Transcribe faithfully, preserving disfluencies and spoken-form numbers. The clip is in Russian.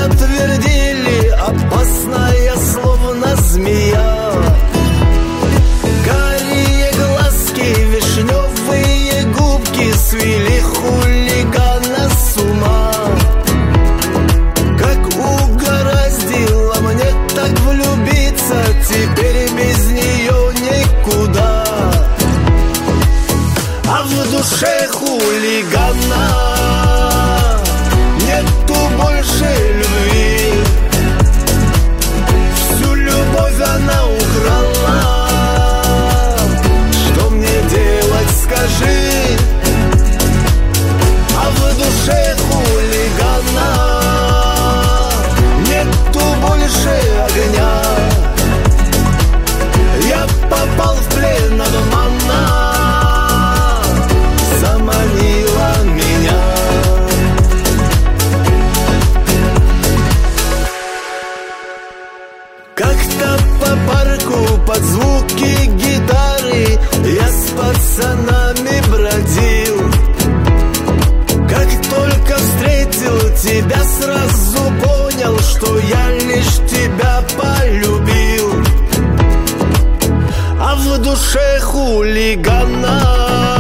твердили, опасная, словно змея. Карие глазки, вишневые губки свели хулигана с ума. Как угораздило мне так влюбиться, теперь без нее никуда. А в душе хулигана нету больше любви. Всю любовь она украла. Что мне делать, скажи? А в душе хулигана нету больше огня. Я попал в плен обмана, заманила меня. Как-то по парку под звуки гитары я с пацанами бродил. Как только встретил тебя, сразу понял, что я лишь тебя полюбил. А в душе хулигана